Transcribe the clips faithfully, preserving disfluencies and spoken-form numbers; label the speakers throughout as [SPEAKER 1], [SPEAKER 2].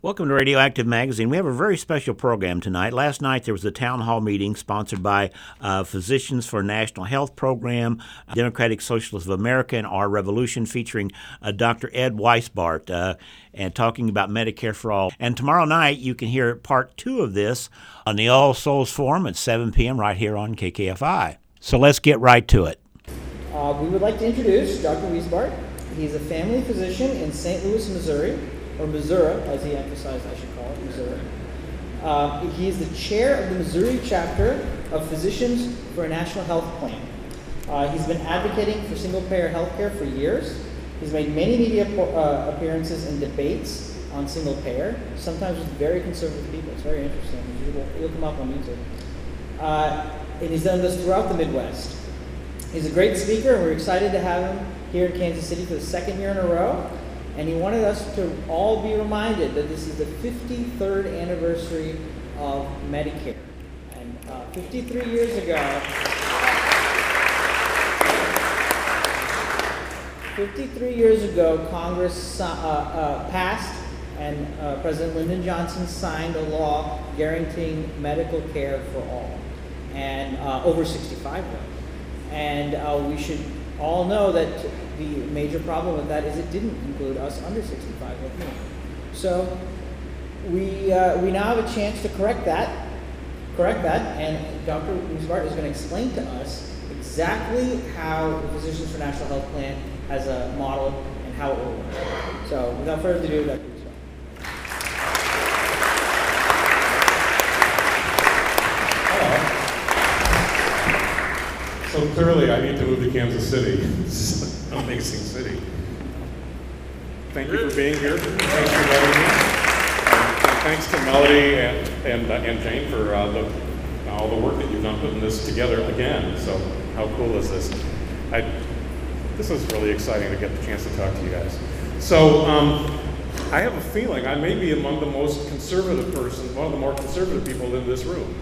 [SPEAKER 1] Welcome to Radioactive Magazine. We have a very special program tonight. Last night there was a town hall meeting sponsored by uh, Physicians for a National Health Program, Democratic Socialists of America, and Our Revolution, featuring uh, Doctor Ed Weisbart, uh, and talking about Medicare for All. And tomorrow night you can hear part two of this on the All Souls Forum at seven p.m. right here on K K F I. So let's get right to it.
[SPEAKER 2] Uh, we would like to introduce Doctor Weisbart. He's a family physician in Saint Louis, Missouri. Or Missouri, as he emphasized I should call it, Missouri. Uh, he is the chair of the Missouri chapter of Physicians for a National Health Plan. Uh, he's been advocating for single-payer health care for years. He's made many media uh, appearances and debates on single-payer, sometimes with very conservative people. It's very interesting. You'll, you'll come up on YouTube. Uh, and he's done this throughout the Midwest. He's a great speaker, and we're excited to have him here in Kansas City for the second year in a row. And he wanted us to all be reminded that this is the fifty-third anniversary of Medicare. And uh, fifty-three years ago, fifty-three years ago, Congress uh, uh, passed and uh, President Lyndon Johnson signed a law guaranteeing medical care for all, and uh, over sixty-five though. And uh, we should all know that the major problem with that is it didn't include us under sixty-five. So we uh, we now have a chance to correct that, correct that, and Doctor Weisbart is going to explain to us exactly how the Physicians for National Health Plan has a model and how it will work. So without further ado, Doctor Weisbart.
[SPEAKER 3] So clearly I need to move to Kansas City. It's an amazing city. Thank you for being here. Thanks for inviting me. Um, and thanks to Melody and, and, uh, and Jane for uh, the, all the work that you've done putting this together again. So how cool is this? I, this is really exciting to get the chance to talk to you guys. So um, I have a feeling I may be among the most conservative person, one of the more conservative people in this room.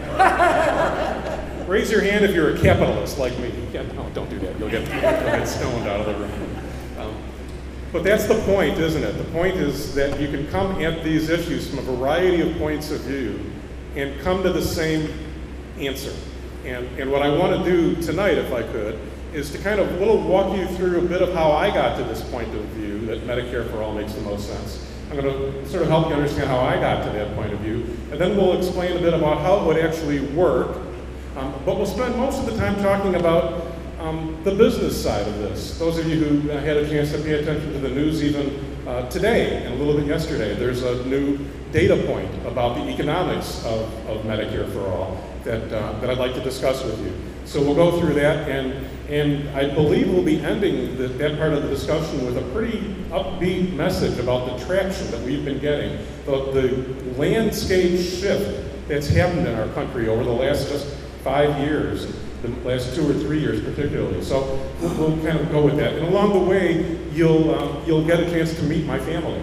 [SPEAKER 3] Raise your hand if you're a capitalist like me. Yeah, no, don't do that. You'll get, you'll get stoned out of the room. Um, but that's the point, isn't it? The point is that you can come at these issues from a variety of points of view and come to the same answer. And, and what I want to do tonight, if I could, is to kind of little walk you through a bit of how I got to this point of view that Medicare for All makes the most sense. I'm going to sort of help you understand how I got to that point of view, and then we'll explain a bit about how it would actually work. Um, but we'll spend most of the time talking about um, the business side of this. Those of you who uh, had a chance to pay attention to the news even uh, today and a little bit yesterday, there's a new data point about the economics of, of Medicare for All that, uh, that I'd like to discuss with you. So we'll go through that, and, and I believe we'll be ending the, that part of the discussion with a pretty upbeat message about the traction that we've been getting, the, the landscape shift that's happened in our country over the last just five years, the last two or three years particularly. So we'll, we'll kind of go with that. And along the way, you'll, um, you'll get a chance to meet my family.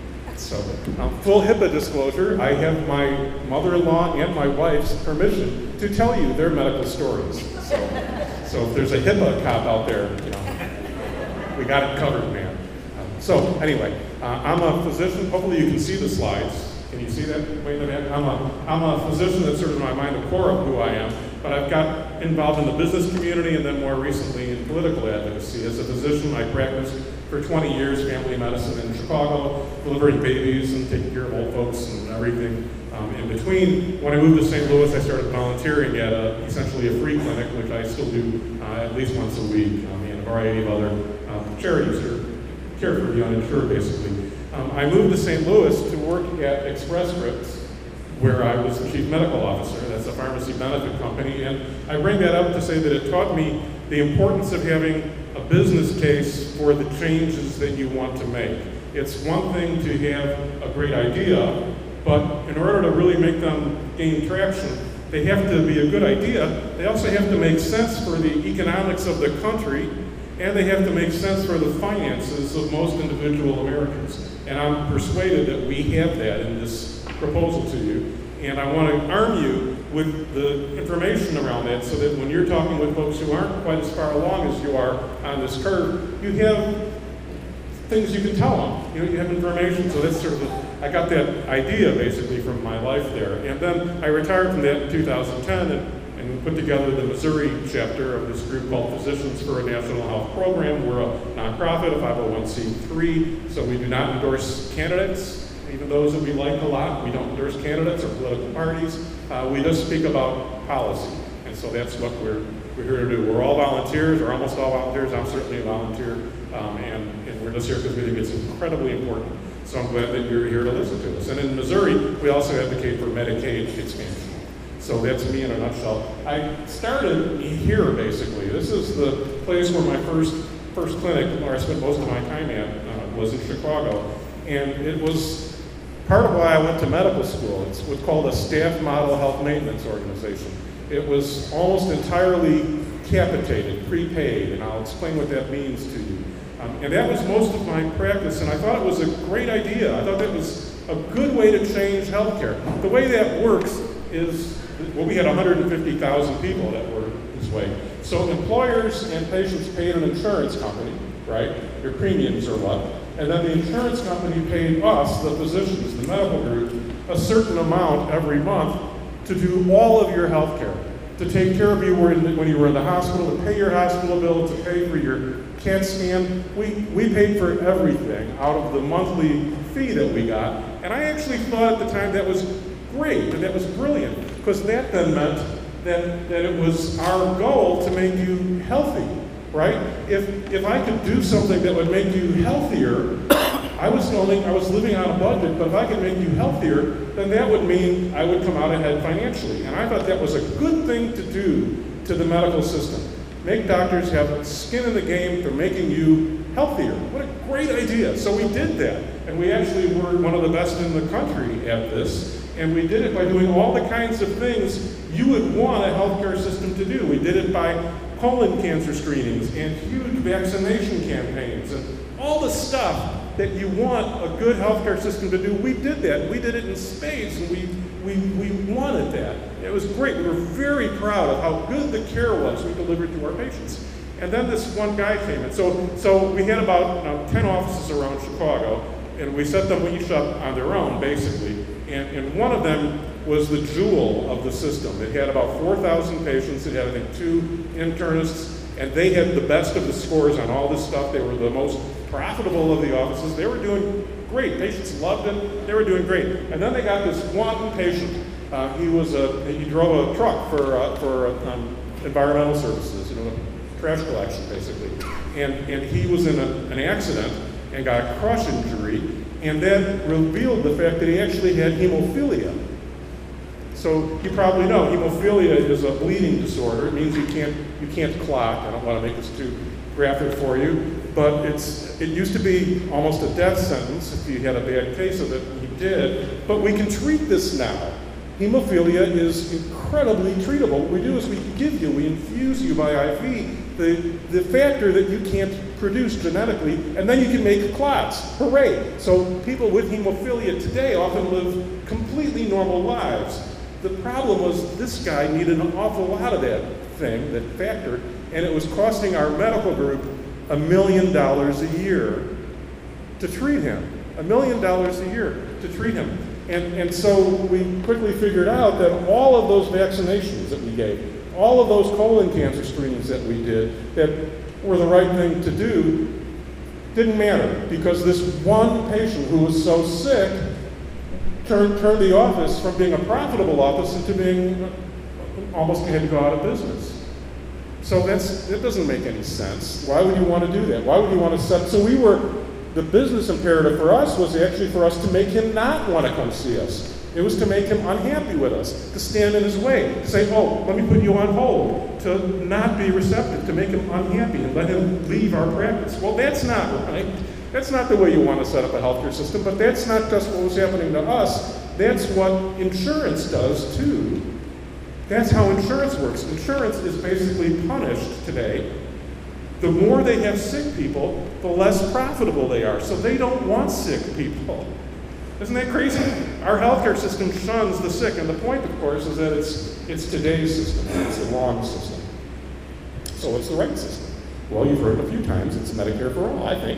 [SPEAKER 3] So um, full HIPAA disclosure, I have my mother-in-law and my wife's permission to tell you their medical stories. So, so if there's a HIPAA cop out there, you know, we got it covered, man. Um, so anyway, uh, I'm a physician. Hopefully you can see the slides. Can you see that way in the back? I'm a, I'm a physician. That's sort of in my mind the core of who I am. But I've got involved in the business community and then more recently in political advocacy. As a physician, I practiced for twenty years family medicine in Chicago, delivering babies and taking care of old folks and everything um, in between. When I moved to Saint Louis, I started volunteering at a, essentially a free clinic, which I still do uh, at least once a week, um, and a variety of other um, charities or care for the uninsured, basically. Um, I moved to Saint Louis to work at Express Scripts, where I was the chief medical officer. That's a pharmacy benefit company. And I bring that up to say that it taught me the importance of having a business case for the changes that you want to make. It's one thing to have a great idea, but in order to really make them gain traction, they have to be a good idea. They also have to make sense for the economics of the country, and they have to make sense for the finances of most individual Americans. And I'm persuaded that we have that in this proposal to you. And I want to arm you with the information around that so that when you're talking with folks who aren't quite as far along as you are on this curve, you have things you can tell them. You know, you have information, so that's sort of the, I got that idea basically from my life there. And then I retired from that in two thousand ten and, and we put together the Missouri chapter of this group called Physicians for a National Health Program. We're a nonprofit, a five oh one c three, so we do not endorse candidates, even those that we like a lot. We don't endorse candidates or political parties. Uh, we just speak about policy. And so that's what we're, we're here to do. We're all volunteers, or almost all volunteers. I'm certainly a volunteer, um, and, and we're just here because we think it's incredibly important. So I'm glad that you're here to listen to us. And in Missouri, we also advocate for Medicaid expansion. So that's me in a nutshell. I started here, basically. This is the place where my first first clinic, where I spent most of my time at, uh, was in Chicago. And it was part of why I went to medical school. It's what's called a staff model health maintenance organization. It was almost entirely capitated, prepaid, and I'll explain what that means to you. Um, and that was most of my practice, and I thought it was a great idea. I thought that was a good way to change healthcare. The way that works is, well, we had one hundred fifty thousand people that were this way. So employers and patients paid an insurance company, right? Your premiums are what? And then the insurance company paid us, the physicians, the medical group, a certain amount every month to do all of your health care, to take care of you when you were in the hospital, to pay your hospital bill, to pay for your CAT scan. We, we paid for everything out of the monthly fee that we got. And I actually thought at the time that was great, and that was brilliant, because that then meant that, that it was our goal to make you healthy, right? If, if I could do something that would make you healthier, I was only, I was living on a budget, but if I could make you healthier, then that would mean I would come out ahead financially. And I thought that was a good thing to do to the medical system. Make doctors have skin in the game for making you healthier. What a great idea. So we did that. And we actually were one of the best in the country at this. And we did it by doing all the kinds of things you would want a healthcare system to do. We did it by colon cancer screenings and huge vaccination campaigns and all the stuff that you want a good healthcare system to do. We did that. We did it in spades, and we, we, we wanted that. It was great. We were very proud of how good the care was we delivered to our patients. And then this one guy came in. So, so we had about you know, ten offices around Chicago, and we set them each up on their own, basically. And, and one of them was the jewel of the system. It had about four thousand patients. It had, I think, two internists, and they had the best of the scores on all this stuff. They were the most profitable of the offices. They were doing great. Patients loved it. They were doing great. And then they got this one patient. Uh, he was a, he drove a truck for uh, for um, environmental services, you know, trash collection basically. And and he was in a, an accident and got a crush injury, and that revealed the fact that he actually had hemophilia. So you probably know hemophilia is a bleeding disorder. It means you can't you can't clot. I don't want to make this too graphic for you. But it's, it used to be almost a death sentence if you had a bad case of it, and you did. But we can treat this now. Hemophilia is incredibly treatable. What we do is we give you, we infuse you by I V, the, the factor that you can't produce genetically, and then you can make clots. Hooray! So people with hemophilia today often live completely normal lives. The problem was this guy needed an awful lot of that thing, that factor, and it was costing our medical group a million dollars a year to treat him. A million dollars a year to treat him. And, and so we quickly figured out that all of those vaccinations that we gave, all of those colon cancer screenings that we did that were the right thing to do, didn't matter because this one patient who was so sick turned, turned the office from being a profitable office into being almost had to go out of business. So that's, that doesn't make any sense. Why would you want to do that? Why would you want to set, so we were, the business imperative for us was actually for us to make him not want to come see us. It was to make him unhappy with us, to stand in his way, to say, oh, let me put you on hold, to not be receptive, to make him unhappy and let him leave our practice. Well, that's not right. That's not the way you want to set up a healthcare system, but that's not just what was happening to us. That's what insurance does too. That's how insurance works. Insurance is basically punished today. The more they have sick people, the less profitable they are. So they don't want sick people. Isn't that crazy? Our healthcare system shuns the sick, and the point, of course, is that it's it's today's system. It's the wrong system. So what's the right system? Well, you've heard it a few times. It's Medicare for all, I think.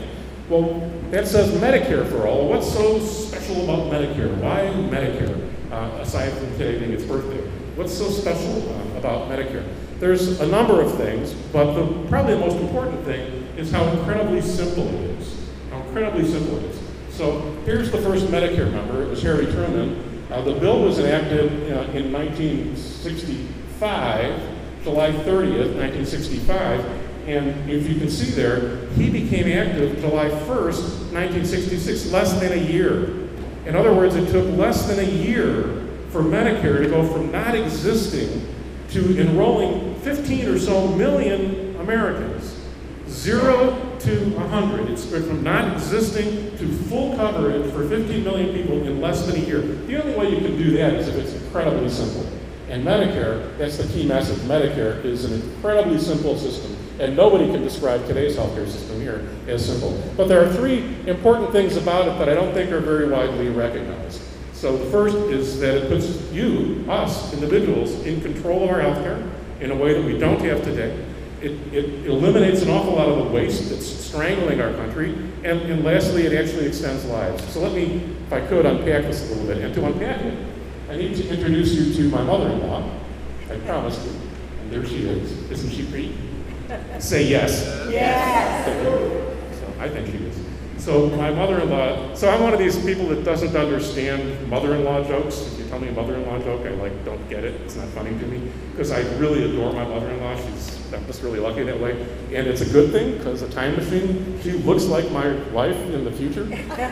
[SPEAKER 3] Well, that says Medicare for all. What's so special about Medicare? Why Medicare, uh, aside from today being its birthday? What's so special uh, about Medicare? There's a number of things, but the, probably the most important thing is how incredibly simple it is. How incredibly simple it is. So here's the first Medicare number. It was Harry Truman. Uh, the bill was enacted uh, in nineteen sixty-five, July thirtieth, nineteen sixty-five. And if you can see there, he became active July first, nineteen sixty-six, less than a year. In other words, it took less than a year for Medicare to go from not existing to enrolling fifteen or so million Americans. Zero to one hundred. It's from not existing to full coverage for fifteen million people in less than a year. The only way you can do that is if it's incredibly simple. And Medicare, that's the key message. Medicare is an incredibly simple system. And nobody can describe today's healthcare system here as simple. But there are three important things about it that I don't think are very widely recognized. So the first is that it puts you, us, individuals, in control of our healthcare in a way that we don't have today. It, it eliminates an awful lot of the waste that's strangling our country. And, and lastly, it actually extends lives. So let me, if I could, unpack this a little bit. And to unpack it, I need to introduce you to my mother-in-law. I promised you. And there she is. Isn't she pretty? Say yes.
[SPEAKER 4] Yes.
[SPEAKER 3] So I think she is. So my mother-in-law, so I'm one of these people that doesn't understand mother-in-law jokes. If you tell me a mother-in-law joke, I like don't get it. It's not funny to me because I really adore my mother-in-law. She's, I'm just really lucky that way. And it's a good thing because a time machine, she looks like my wife in the future.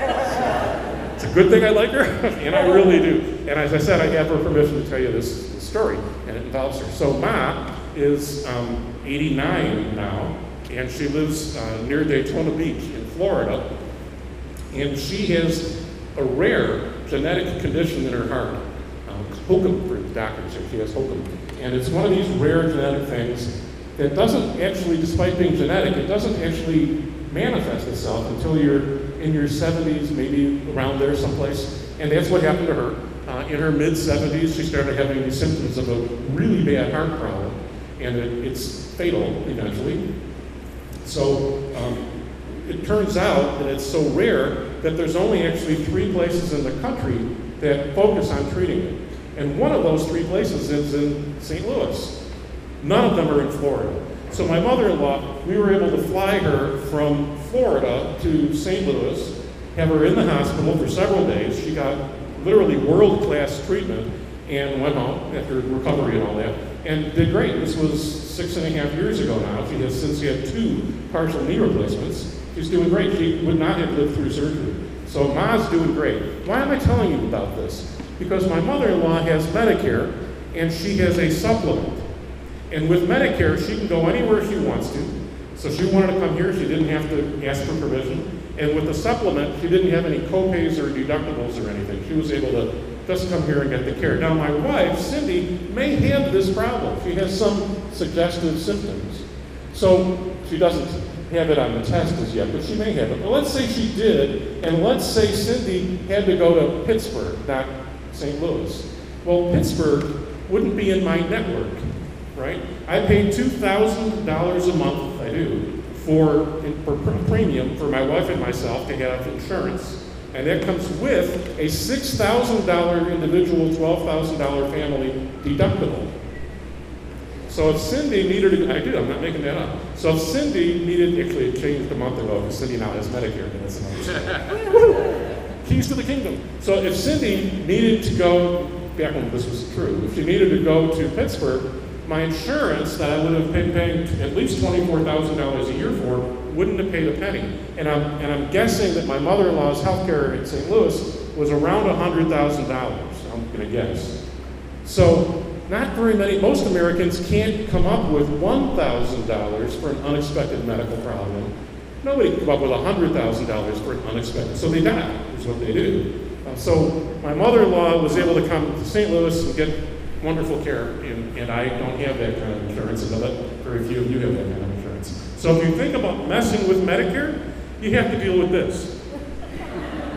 [SPEAKER 3] It's a good thing I like her, and I really do. And as I said, I have her permission to tell you this, this story, and it involves her. So Ma is um, eighty-nine now, and she lives uh, near Daytona Beach in Florida, and she has a rare genetic condition in her heart, um, hokum for the doctors here. She has hokum, and it's one of these rare genetic things that doesn't actually, despite being genetic, it doesn't actually manifest itself until you're in your seventies, maybe around there someplace, and that's what happened to her. Uh, in her mid-seventies, she started having these symptoms of a really bad heart problem, and it, it's fatal eventually. So um, it turns out that it's so rare that there's only actually three places in the country that focus on treating it. And one of those three places is in Saint Louis. None of them are in Florida. So my mother-in-law, we were able to fly her from Florida to Saint Louis, have her in the hospital for several days. She got literally world-class treatment and went home after recovery and all that, and did great. This was six and a half years ago now. She has since had two partial knee replacements. She's doing great. She would not have lived through surgery. So Ma's doing great. Why am I telling you about this? Because my mother-in-law has Medicare, and she has a supplement. And with Medicare, she can go anywhere she wants to. So she wanted to come here, she didn't have to ask for permission. And with the supplement, she didn't have any co-pays or deductibles or anything. She was able to just come here and get the care. Now my wife, Cindy, may have this problem. She has some suggestive symptoms. So she doesn't have it on the test as yet, but she may have it. Well, let's say she did, and let's say Cindy had to go to Pittsburgh, not Saint Louis. Well, Pittsburgh wouldn't be in my network, right? I pay two thousand dollars a month, I do, for, for premium for my wife and myself to have insurance. And that comes with a six thousand dollars individual, twelve thousand dollars family deductible. So if Cindy needed, to, I do, I'm not making that up. So if Cindy needed, actually it changed a month ago because Cindy now has Medicare, and that's another story. Keys to the kingdom. So if Cindy needed to go, back when this was true, if she needed to go to Pittsburgh, my insurance that I would have been paying at least twenty-four thousand dollars a year for wouldn't have paid a penny. And I'm, and I'm guessing that my mother-in-law's health care in Saint Louis was around one hundred thousand dollars, I'm going to guess. So not very many, most Americans can't come up with one thousand dollars for an unexpected medical problem. Nobody can come up with one hundred thousand dollars for an unexpected, so they die, is what they do. Uh, so my mother-in-law was able to come to Saint Louis and get wonderful care, and, and I don't have that kind of insurance, and I bet very few of you have that kind of insurance. So if you think about messing with Medicare, you have to deal with this.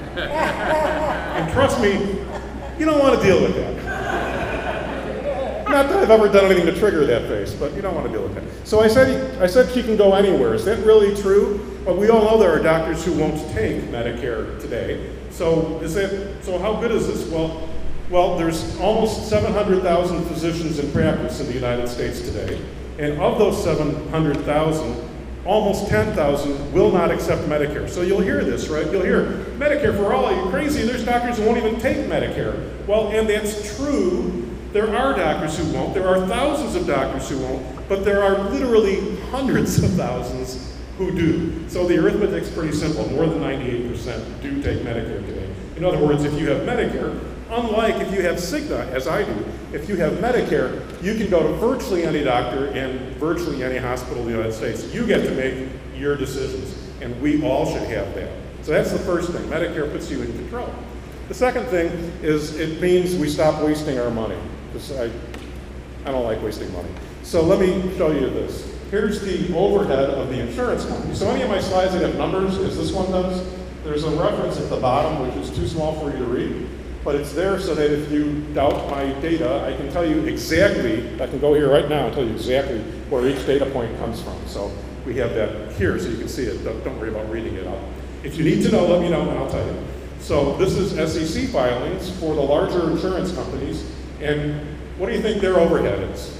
[SPEAKER 3] And trust me, you don't want to deal with that. Not that I've ever done anything to trigger that face, but you don't want to deal with that. So I said, I said she can go anywhere. Is that really true? Well, we all know there are doctors who won't take Medicare today. So is that, so how good is this? Well, well, there's almost seven hundred thousand physicians in practice in the United States today. And of those seven hundred thousand, almost ten thousand will not accept Medicare. So you'll hear this, right? You'll hear, Medicare for all, are you crazy? There's doctors who won't even take Medicare. Well, and that's true. There are doctors who won't. There are thousands of doctors who won't. But there are literally hundreds of thousands who do. So the arithmetic's pretty simple. More than ninety-eight percent do take Medicare today. In other words, if you have Medicare, unlike if you have Cigna, as I do, if you have Medicare, you can go to virtually any doctor and virtually any hospital in the United States. You get to make your decisions, and we all should have that. So that's the first thing. Medicare puts you in control. The second thing is it means we stop wasting our money. I, I don't like wasting money. So let me show you this. Here's the overhead of the insurance company. So any of my slides that have numbers, as this one does, there's a reference at the bottom which is too small for you to read. But it's there so that if you doubt my data, I can tell you exactly, I can go here right now and tell you exactly where each data point comes from. So we have that here so you can see it. Don't, don't worry about reading it out. If you need to know, let me know and I'll tell you. So this is S E C filings for the larger insurance companies. And what do you think their overhead is?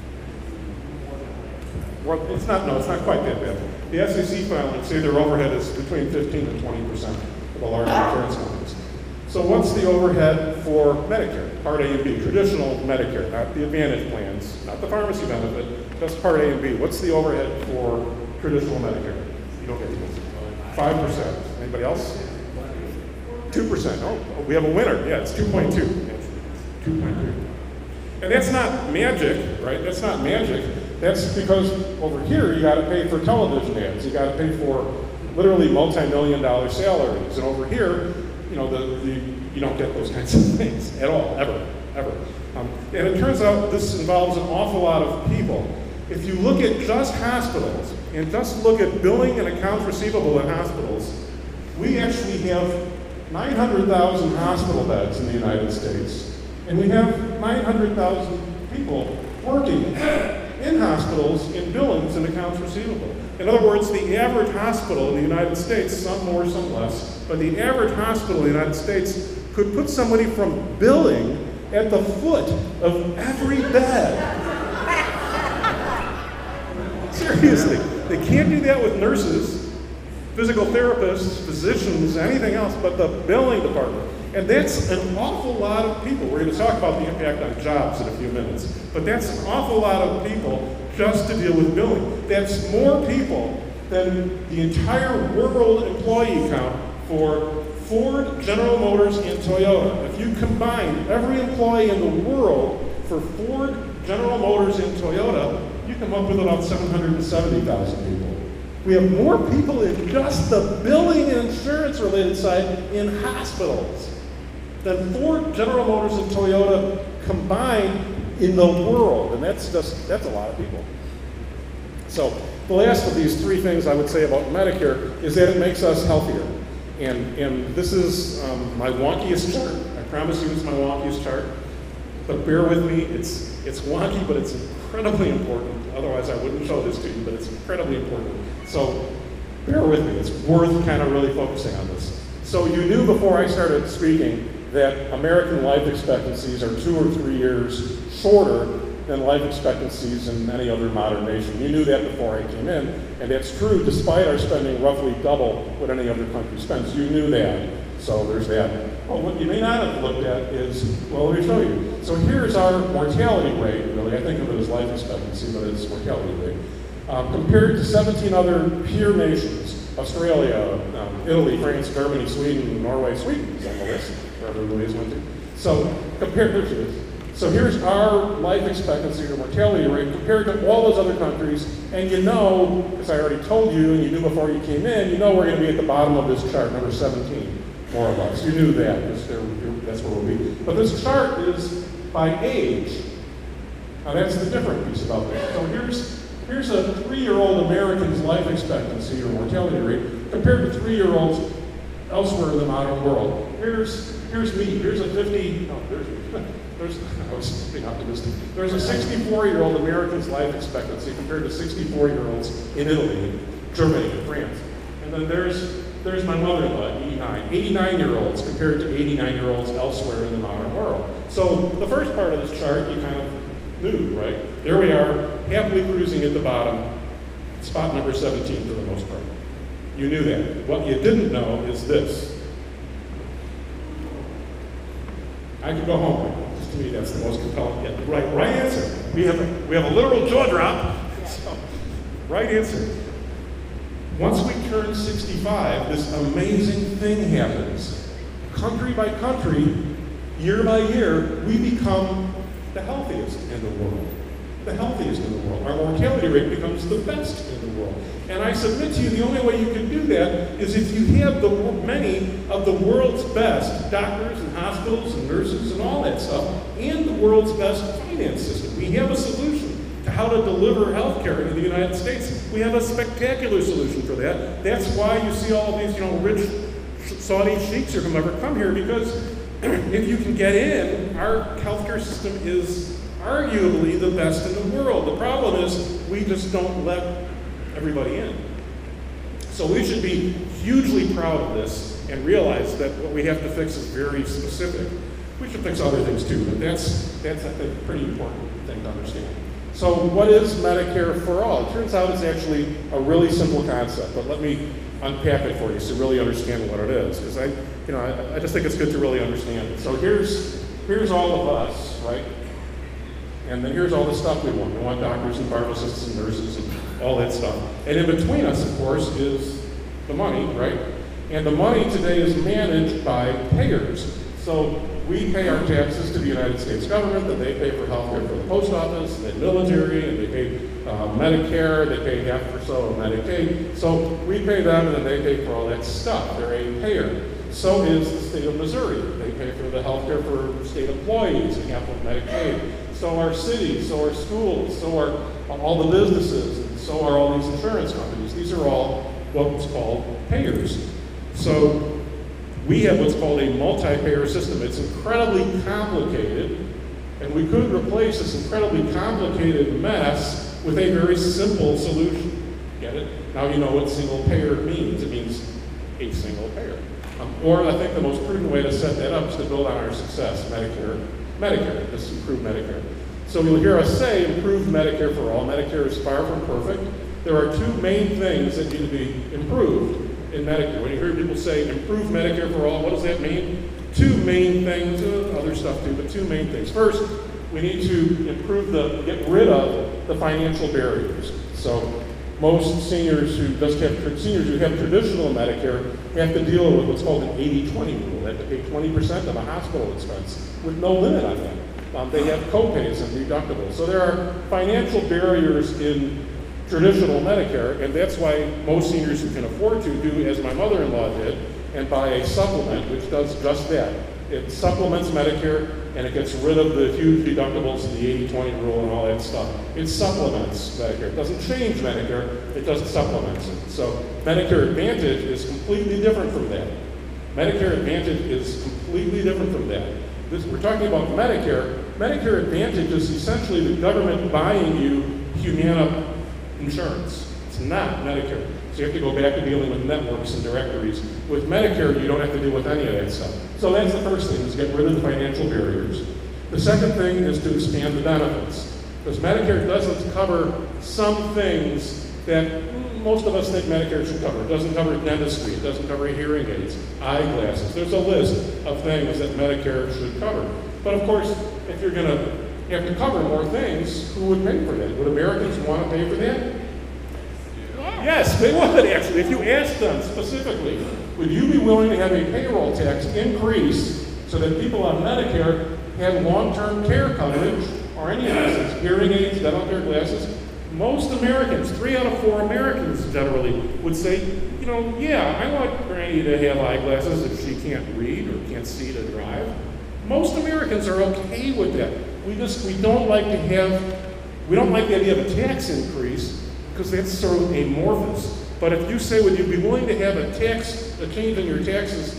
[SPEAKER 3] Well, it's not, no, it's not quite that bad. The S E C filings say their overhead is between fifteen and twenty percent for the larger insurance companies. So what's the overhead for Medicare? Part A and B, traditional Medicare, not the Advantage plans, not the pharmacy benefit, just Part A and B. What's the overhead for traditional Medicare? You don't get these. five percent. Anybody else? two percent. Oh, we have a winner. Yeah, it's two point two. two point two. And that's not magic, right? That's not magic. That's because over here you got to pay for television ads. You got to pay for literally multi-million dollar salaries. And over here, you know, the, the you don't get those kinds of things at all, ever, ever. Um, and it turns out this involves an awful lot of people. If you look at just hospitals and just look at billing and accounts receivable in hospitals, we actually have nine hundred thousand hospital beds in the United States. And we have nine hundred thousand people working in hospitals in billings and accounts receivable. In other words, the average hospital in the United States, some more, some less, but the average hospital in the United States could put somebody from billing at the foot of every bed. Seriously, they can't do that with nurses, physical therapists, physicians, anything else but the billing department. And that's an awful lot of people. We're going to talk about the impact on jobs in a few minutes. But that's an awful lot of people just to deal with billing. That's more people than the entire world employee count for Ford, General Motors, and Toyota. If you combine every employee in the world for Ford, General Motors, and Toyota, you come up with about seven hundred seventy thousand people. We have more people in just the billing and insurance-related side in hospitals than Ford, General Motors, and Toyota combined in the world, and that's just, that's a lot of people. So the last of these three things I would say about Medicare is that it makes us healthier. And, and this is um, my wonkiest chart. I promise you it's my wonkiest chart. But bear with me, it's, it's wonky, but it's incredibly important. Otherwise I wouldn't show this to you, but it's incredibly important. So bear with me, it's worth kind of really focusing on this. So you knew before I started speaking that American life expectancies are two or three years shorter than life expectancies in any other modern nation. You knew that before I came in, and that's true despite our spending roughly double what any other country spends. You knew that, so there's that. Well, what you may not have looked at is, well, let me show you. So here's our mortality rate, really. I think of it as life expectancy, but it's mortality rate. Um, compared to seventeen other peer nations, Australia, um, Italy, France, Germany, Sweden, Norway, Sweden is on the list, wherever Louise went to. So compared to So here's our life expectancy or mortality rate compared to all those other countries, and you know, as I already told you, and you knew before you came in, you know we're going to be at the bottom of this chart, number seventeen, more or less. You knew that, because that's where we'll be. But this chart is by age. Now that's the different piece about this. So here's, here's a three-year-old American's life expectancy or mortality rate compared to three-year-olds elsewhere in the modern world. here's here's me. Here's a fifty. No, there's there's. I was being optimistic. There's a sixty-four-year-old American's life expectancy compared to sixty-four-year-olds in Italy, Germany, and France. And then there's there's my mother-in-law, eighty-nine. eighty-nine-year-olds compared to eighty-nine-year-olds elsewhere in the modern world. So the first part of this chart you kind of knew, right? There we are, happily cruising at the bottom, spot number seventeen for the most part. You knew that. What you didn't know is this. I could go home right now. Just to me, that's the most compelling. Yeah, right, right answer. We have a, we have a literal jaw drop. So, right answer. Once we turn sixty-five, this amazing thing happens. Country by country, year by year, we become the healthiest in the world. The healthiest in the world. Our mortality rate becomes the best in the world. And I submit to you, the only way you can do that is if you have the many of the world's best doctors and hospitals and nurses and all that stuff, and the world's best finance system. We have a solution to how to deliver health care in the United States. We have a spectacular solution for that. That's why you see all of these, you know, rich Saudi sheiks or whomever come here, because if you can get in, our healthcare system is arguably the best in the world. The problem is we just don't let everybody in. So we should be hugely proud of this and realize that what we have to fix is very specific. We should fix other things too, but that's, that's I think, a pretty important thing to understand. So what is Medicare for All? It turns out it's actually a really simple concept, but let me unpack it for you so you really understand what it is. Because I, you know, I, I just think it's good to really understand it. So here's, here's all of us, right? And then here's all the stuff we want. We want doctors and pharmacists and nurses and all that stuff. And in between us, of course, is the money, right? And the money today is managed by payers. So we pay our taxes to the United States government, and they pay for health care for the post office, and the military, and they pay uh, Medicare, they pay half or so of Medicaid. So we pay them, and then they pay for all that stuff. They're a payer. So is the state of Missouri. They pay for the health care for state employees and half of Medicaid. So are cities, so are schools, so are all the businesses, and so are all these insurance companies. These are all what's called payers. So we have what's called a multi-payer system. It's incredibly complicated, and we could replace this incredibly complicated mess with a very simple solution. Get it? Now you know what single payer means. It means a single payer. Um, or I think the most prudent way to set that up is to build on our success, Medicare. Medicare, this improved Medicare. So you'll hear us say improved Medicare for all. Medicare is far from perfect. There are two main things that need to be improved in Medicare. When you hear people say improve Medicare for all, what does that mean? Two main things, uh, other stuff too, but two main things. First, we need to improve the, get rid of the financial barriers. So most seniors who just have, seniors who have traditional Medicare have to deal with what's called an eighty twenty rule. They have to pay twenty percent of a hospital expense with no limit on that. Um, they have co-pays and deductibles. So there are financial barriers in traditional Medicare, and that's why most seniors who can afford to do as my mother-in-law did and buy a supplement, which does just that. It supplements Medicare, and it gets rid of the huge deductibles and the eighty twenty rule and all that stuff. It supplements Medicare. It doesn't change Medicare, it just supplements it. So Medicare Advantage is completely different from that. Medicare Advantage is completely different from that. This, we're talking about Medicare. Medicare Advantage is essentially the government buying you Humana insurance. It's not Medicare. So you have to go back to dealing with networks and directories. With Medicare, you don't have to deal with any of that stuff. So that's the first thing, is get rid of the financial barriers. The second thing is to expand the benefits. Because Medicare doesn't cover some things that most of us think Medicare should cover. It doesn't cover dentistry, it doesn't cover hearing aids, eyeglasses. There's a list of things that Medicare should cover. But of course, if you're gonna have to cover more things, who would pay for that? Would Americans want to pay for that? Yeah. Yes, they would actually. If you asked them specifically, would you be willing to have a payroll tax increase so that people on Medicare have long-term care coverage or any of these, hearing aids, dental care, glasses? Most Americans, three out of four Americans generally, would say, you know, yeah, I want Granny to have eyeglasses if she can't read or can't see to drive. Most Americans are okay with that. We just, we don't like to have, we don't like the idea of a tax increase because that's sort of amorphous. But if you say, would you be willing to have a tax, a change in your taxes so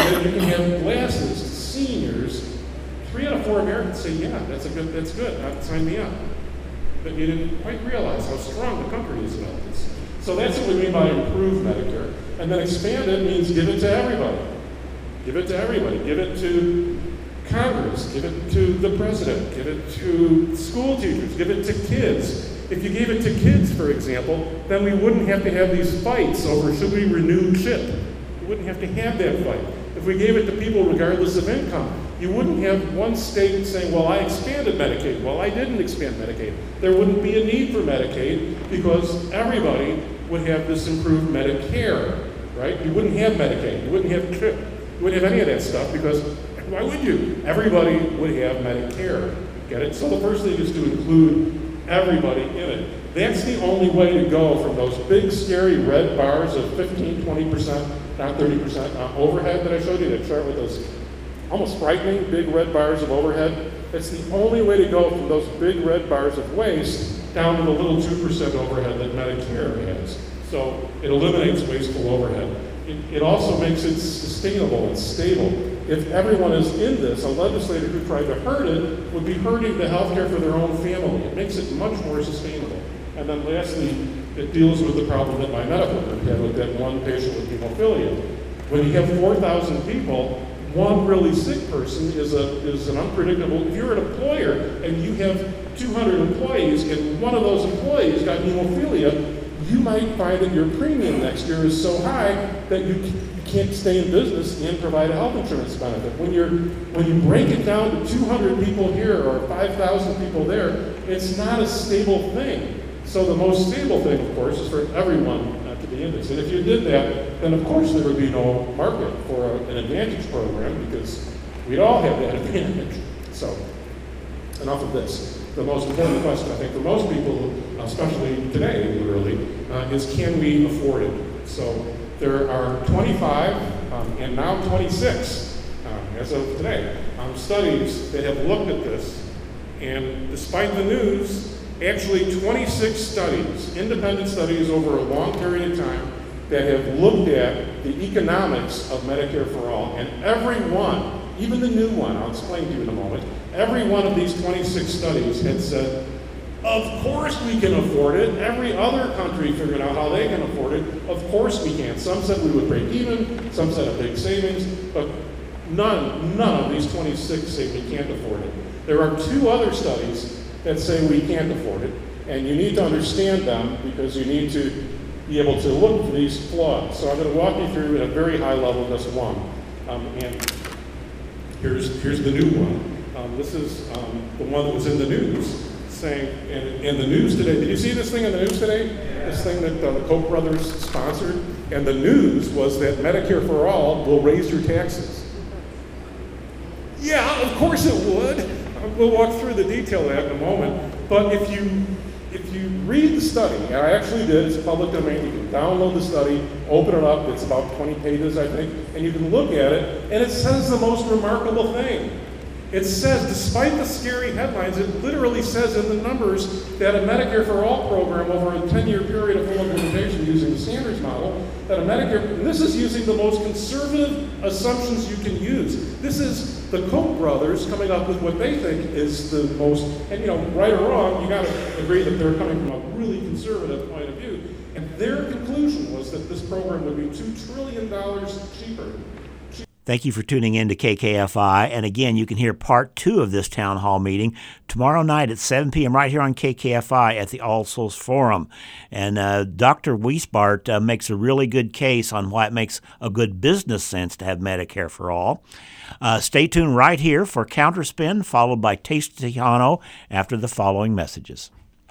[SPEAKER 3] that you can have glasses to seniors, three out of four Americans say, yeah, that's a good, that's good, uh, sign me up. But you didn't quite realize how strong the country is about this. So that's what we mean by improve Medicare. And then expand it means give it to everybody. Give it to everybody. Give it to Congress. Give it to the president. Give it to school teachers. Give it to kids. If you gave it to kids, for example, then we wouldn't have to have these fights over should we renew CHIP. We wouldn't have to have that fight. If we gave it to people regardless of income, you wouldn't have one state saying, well, I expanded Medicaid. Well, I didn't expand Medicaid. There wouldn't be a need for Medicaid because everybody would have this improved Medicare, right? You wouldn't have Medicaid. You wouldn't have CHIP. You wouldn't have any of that stuff because why would you? Everybody would have Medicare. Get it? So the first thing is to include everybody in it. That's the only way to go from those big, scary red bars of fifteen, twenty percent, not thirty percent uh, overhead that I showed you, that chart with those almost frightening big red bars of overhead. It's the only way to go from those big red bars of waste down to the little two percent overhead that Medicare has. So it eliminates wasteful overhead. It, it also makes it sustainable and stable. If everyone is in this, a legislator who tried to hurt it would be hurting the health care for their own family. It makes it much more sustainable. And then lastly, it deals with the problem that my medical group had with that one patient with hemophilia. When you have four thousand people, one really sick person is a is an unpredictable. If you're an employer and you have two hundred employees and one of those employees got hemophilia, you might find that your premium next year is so high that you can't stay in business and provide a health insurance benefit. When you're when you break it down to two hundred people here or five thousand people there, it's not a stable thing. So the most stable thing, of course, is for everyone uh, to be in this. And if you did that, then of course there would be no market for a, an Advantage program because we'd all have that advantage. So enough of this. The most important question, I think, for most people, especially today, literally, uh, is can we afford it? So there are twenty-five um, and now twenty-six, um, as of today, um, studies that have looked at this. And despite the news, actually twenty-six studies, independent studies over a long period of time, that have looked at the economics of Medicare for All. And every one, even the new one, I'll explain to you in a moment, every one of these twenty-six studies had said, of course we can afford it. Every other country figured out how they can afford it. Of course we can. Some said we would break even, some said a big savings, but none, none of these twenty-six say we can't afford it. There are two other studies that say we can't afford it, and you need to understand them because you need to be able to look for these flaws. So I'm going to walk you through at a very high level just one. Um, and here's, here's the new one. Um, this is um, the one that was in the news. Saying, in, in the news today, did you see this thing in the news today? Yeah. This thing that uh, the Koch brothers sponsored? And the news was that Medicare for All will raise your taxes. Yeah, of course it would. We'll walk through the detail of that in a moment. But if you if you read the study, and I actually did, it's public domain, you can download the study, open it up, it's about twenty pages, I think, and you can look at it, and it says the most remarkable thing. It says, despite the scary headlines, it literally says in the numbers that a Medicare for All program over a ten-year period of full implementation using the Sanders model, that a Medicare, and this is using the most conservative assumptions you can use. This is the Koch brothers coming up with what they think is the most, and you know, right or wrong, you gotta agree that they're coming from a really conservative point of view. And their conclusion was that this program would be two trillion dollars cheaper.
[SPEAKER 1] Thank you for tuning in to K K F I. And again, you can hear part two of this town hall meeting tomorrow night at seven p.m. right here on K K F I at the All Souls Forum. And uh, Doctor Wiesbart uh, makes a really good case on why it makes a good business sense to have Medicare for All. Uh, stay tuned right here for Counterspin, followed by Taste Tejano after the following messages.